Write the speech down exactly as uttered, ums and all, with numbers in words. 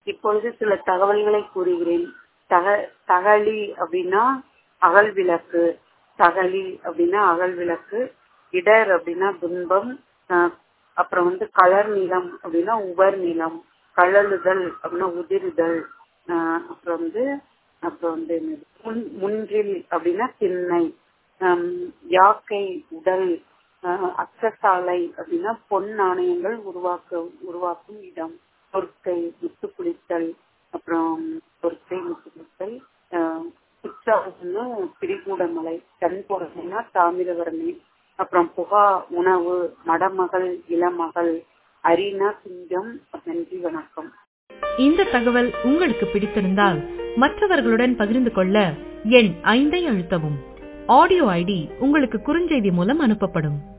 இப்பொழுது சில தகவல்களை கூறுகிறேன். தக தகழி அப்படின்னா அகல் விளக்கு, தகழி அப்படின்னா அகல் விளக்கு, இடர் அப்படின்னா துன்பம், அப்புறம் வந்து கலர் நிலம் அப்படின்னா உவர் நிலம், கழலுதல் அப்படின்னா உதிர்தல், அப்புறம் வந்து அப்புறம் வந்து முன் முன்றில் அப்படின்னா திண்ணை, யாக்கை உடல், அச்சசாலை அப்படின்னா பொன் நாணயங்கள் உருவாக்க உருவாக்கும் இடம், பொற்கை முத்து குளித்தல், அப்புறம் பொற்கை முத்து குளித்தல், குற்றாலம்னா திரிகூடமலை, தென்பொருள்னா தாமிரவரணி, அப்புறம் புகா உணவு, மடமகள் இளமகள், அரினா சிங்கம். நன்றி, வணக்கம். இந்த தகவல் உங்களுக்கு பிடித்திருந்தால் மற்றவர்களுடன் பகிர்ந்து கொள்ள எண் ஐந்தை அழுத்தவும். ஆடியோ ஐடி உங்களுக்கு குறுஞ்செய்தி மூலம் அனுப்பப்படும்.